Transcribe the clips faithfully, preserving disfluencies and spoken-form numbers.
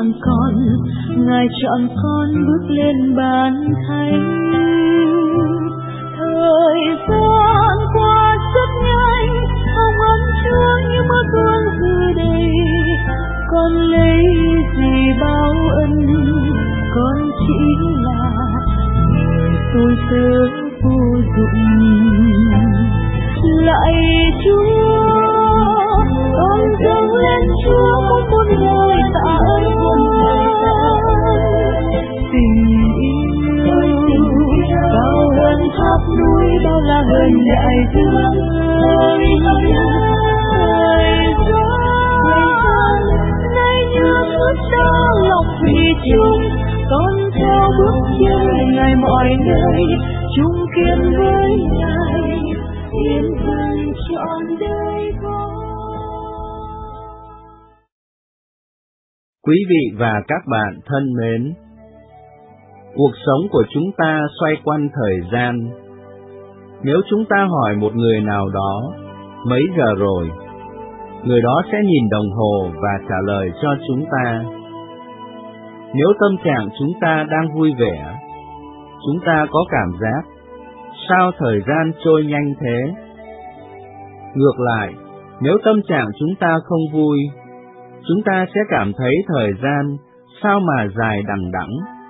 chọn con, Ngài chọn con bước lên ban thánh. Thời gian qua rất nhanh, hồng ân Chúa như mưa tuôn từ đây. Con lấy gì báo ân, con chỉ là người tôi tớ vô dụng. Lạy Chúa, con dâng lên Chúa một muôn lời tạ ơn. Tình yêu cao hơn tháp núi, bao la hơn đại dương. Thời gian nay như suốt ta lọc thủy chung, con theo bước chân Ngài mọi nơi, chung kiên với Ngài yên thân trọn đời con. Quý vị và các bạn thân mến, cuộc sống của chúng ta xoay quanh thời gian. Nếu chúng ta hỏi một người nào đó mấy giờ rồi, người đó sẽ nhìn đồng hồ và trả lời cho chúng ta. Nếu tâm trạng chúng ta đang vui vẻ, chúng ta có cảm giác sao thời gian trôi nhanh thế? Ngược lại, nếu tâm trạng chúng ta không vui, chúng ta sẽ cảm thấy thời gian sao mà dài đằng đẵng.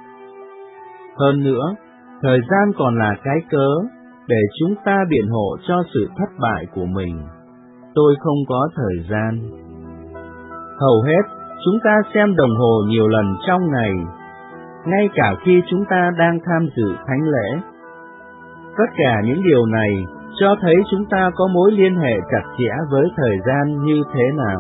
Hơn nữa, thời gian còn là cái cớ để chúng ta biện hộ cho sự thất bại của mình. Tôi không có thời gian. Hầu hết, chúng ta xem đồng hồ nhiều lần trong ngày, ngay cả khi chúng ta đang tham dự thánh lễ. Tất cả những điều này cho thấy chúng ta có mối liên hệ chặt chẽ với thời gian như thế nào.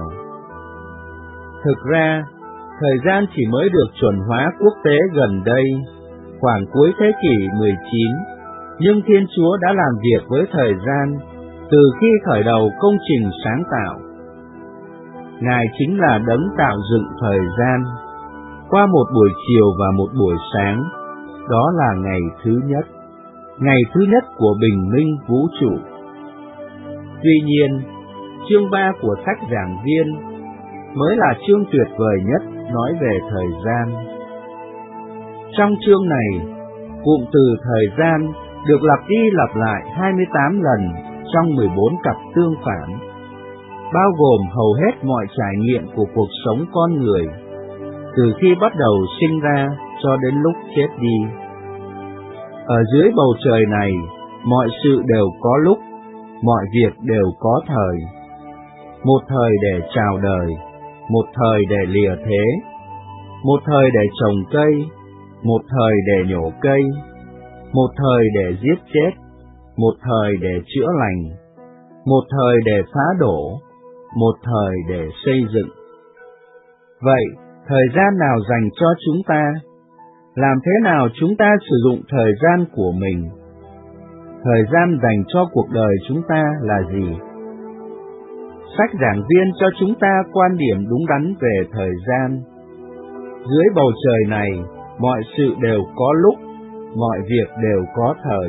Thực ra, thời gian chỉ mới được chuẩn hóa quốc tế gần đây, khoảng cuối thế kỷ mười chín, nhưng Thiên Chúa đã làm việc với thời gian từ khi khởi đầu công trình sáng tạo. Ngài chính là đấng tạo dựng thời gian, qua một buổi chiều và một buổi sáng, đó là ngày thứ nhất, ngày thứ nhất của bình minh vũ trụ. Tuy nhiên, chương ba của sách Giảng Viên mới là chương tuyệt vời nhất nói về thời gian. Trong chương này, cụm từ thời gian được lặp đi lặp lại hai mươi tám lần trong mười bốn cặp tương phản, bao gồm hầu hết mọi trải nghiệm của cuộc sống con người, từ khi bắt đầu sinh ra cho đến lúc chết đi. Ở dưới bầu trời này, mọi sự đều có lúc, mọi việc đều có thời. Một thời để chào đời, một thời để lìa thế, một thời để trồng cây, một thời để nhổ cây, một thời để giết chết, một thời để chữa lành, một thời để phá đổ, một thời để xây dựng. Vậy, thời gian nào dành cho chúng ta? Làm thế nào chúng ta sử dụng thời gian của mình? Thời gian dành cho cuộc đời chúng ta là gì? Sách Giảng Viên cho chúng ta quan điểm đúng đắn về thời gian. Dưới bầu trời này, mọi sự đều có lúc, mọi việc đều có thời.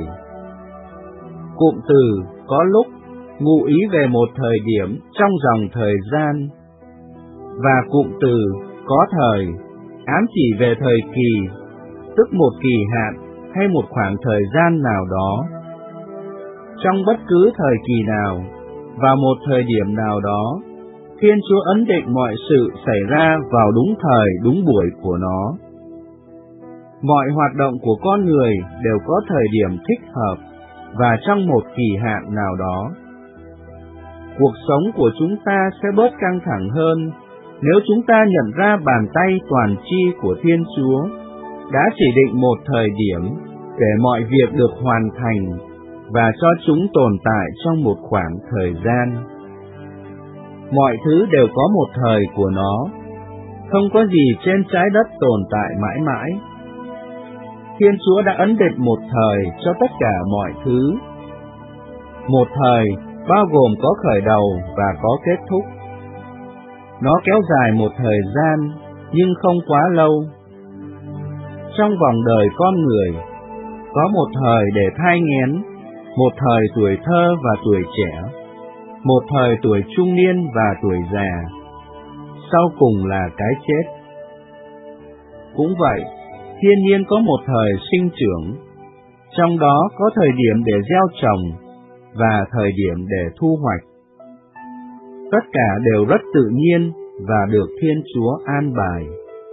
Cụm từ có lúc ngụ ý về một thời điểm trong dòng thời gian, và cụm từ có thời ám chỉ về thời kỳ, tức một kỳ hạn hay một khoảng thời gian nào đó. Trong bất cứ thời kỳ nào, vào một thời điểm nào đó, Thiên Chúa ấn định mọi sự xảy ra vào đúng thời, đúng buổi của nó. Mọi hoạt động của con người đều có thời điểm thích hợp và trong một kỳ hạn nào đó. Cuộc sống của chúng ta sẽ bớt căng thẳng hơn nếu chúng ta nhận ra bàn tay toàn tri của Thiên Chúa đã chỉ định một thời điểm để mọi việc được hoàn thành và cho chúng tồn tại trong một khoảng thời gian. Mọi thứ đều có một thời của nó, không có gì trên trái đất tồn tại mãi mãi. Thiên Chúa đã ấn định một thời cho tất cả mọi thứ. Một thời bao gồm có khởi đầu và có kết thúc. Nó kéo dài một thời gian, nhưng không quá lâu. Trong vòng đời con người, có một thời để thai nghén, một thời tuổi thơ và tuổi trẻ, một thời tuổi trung niên và tuổi già, sau cùng là cái chết. Cũng vậy, thiên nhiên có một thời sinh trưởng, trong đó có thời điểm để gieo trồng và thời điểm để thu hoạch. Tất cả đều rất tự nhiên và được Thiên Chúa an bài.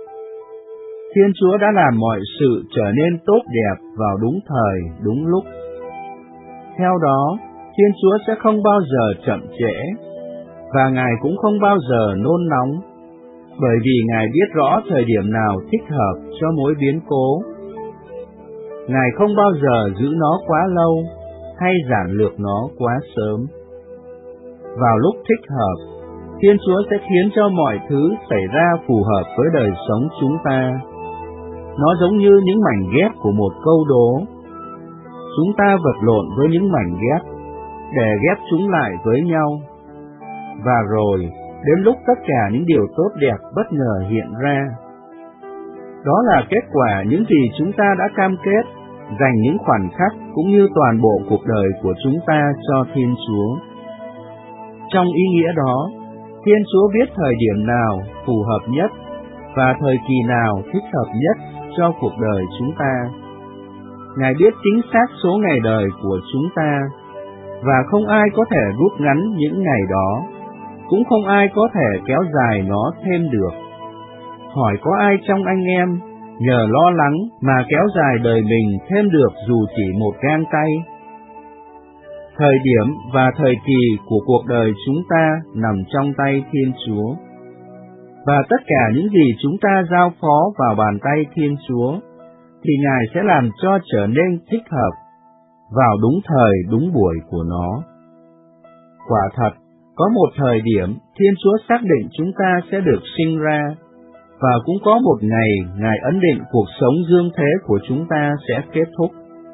Thiên Chúa đã làm mọi sự trở nên tốt đẹp vào đúng thời, đúng lúc. Theo đó, Thiên Chúa sẽ không bao giờ chậm trễ, và Ngài cũng không bao giờ nôn nóng, bởi vì Ngài biết rõ thời điểm nào thích hợp cho mỗi biến cố. Ngài không bao giờ giữ nó quá lâu, hay giản lược nó quá sớm. Vào lúc thích hợp, Thiên Chúa sẽ khiến cho mọi thứ xảy ra phù hợp với đời sống chúng ta. Nó giống như những mảnh ghép của một câu đố. Chúng ta vật lộn với những mảnh ghép để ghép chúng lại với nhau. Và rồi, đến lúc tất cả những điều tốt đẹp bất ngờ hiện ra. Đó là kết quả những gì chúng ta đã cam kết, dành những khoảnh khắc cũng như toàn bộ cuộc đời của chúng ta cho Thiên Chúa. Trong ý nghĩa đó, Thiên Chúa biết thời điểm nào phù hợp nhất và thời kỳ nào thích hợp nhất cho cuộc đời chúng ta. Ngài biết chính xác số ngày đời của chúng ta, và không ai có thể rút ngắn những ngày đó, cũng không ai có thể kéo dài nó thêm được. Hỏi có ai trong anh em nhờ lo lắng mà kéo dài đời mình thêm được dù chỉ một gang tay? Thời điểm và thời kỳ của cuộc đời chúng ta nằm trong tay Thiên Chúa, và tất cả những gì chúng ta giao phó vào bàn tay Thiên Chúa, thì Ngài sẽ làm cho trở nên thích hợp vào đúng thời đúng buổi của nó. Quả thật, có một thời điểm Thiên Chúa xác định chúng ta sẽ được sinh ra, và cũng có một ngày Ngài ấn định cuộc sống dương thế của chúng ta sẽ kết thúc.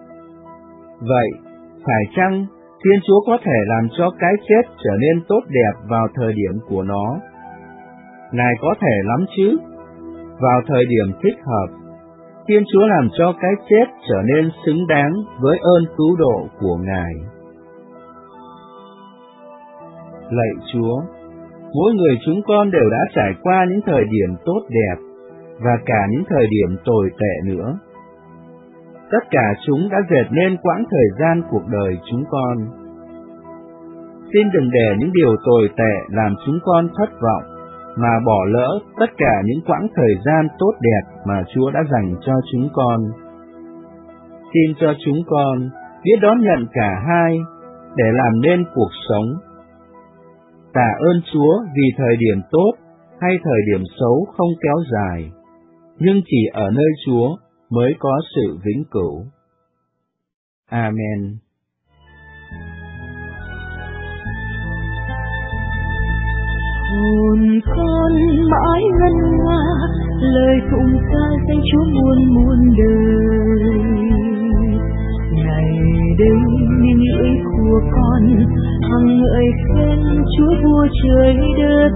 Vậy, phải chăng Thiên Chúa có thể làm cho cái chết trở nên tốt đẹp vào thời điểm của nó? Ngài có thể lắm chứ. Vào thời điểm thích hợp, Thiên Chúa làm cho cái chết trở nên xứng đáng với ơn cứu độ của Ngài. Lạy Chúa, mỗi người chúng con đều đã trải qua những thời điểm tốt đẹp và cả những thời điểm tồi tệ nữa. Tất cả chúng đã dệt nên quãng thời gian cuộc đời chúng con. Xin đừng để những điều tồi tệ làm chúng con thất vọng, mà bỏ lỡ tất cả những quãng thời gian tốt đẹp mà Chúa đã dành cho chúng con. Xin cho chúng con biết đón nhận cả hai để làm nên cuộc sống. Tạ ơn Chúa vì thời điểm tốt hay thời điểm xấu không kéo dài, nhưng chỉ ở nơi Chúa mới có sự vĩnh cửu. Amen. Hồn con mãi ngân nga lời tụng ca danh Chúa muôn muôn đời. Ngày đây những lưỡi của con hằng ngợi khen Chúa vua trời đất,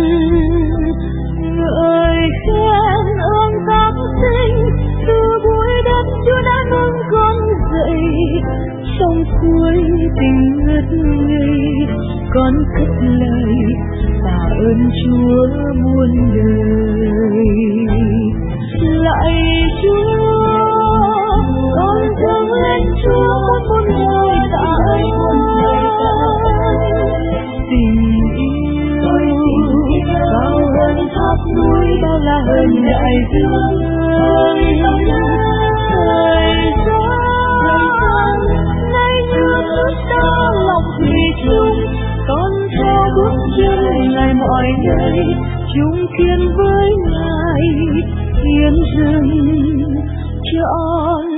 ngợi khen ơn tác sinh từ bụi đất Chúa đã nâng con dậy. Trong suối tình ngất ngây con cất lời tạ ơn Chúa muôn đời. Lạy Chúa, con dâng lên Chúa con muôn lời tạ ơn. Tình yêu bao hơn tháp núi, bao la hơn đại dương. Thời gian nay như nước ta lòng thủy chung, con theo bước chân Ngài mọi nơi, chung kiên với Ngài hiến dâng cho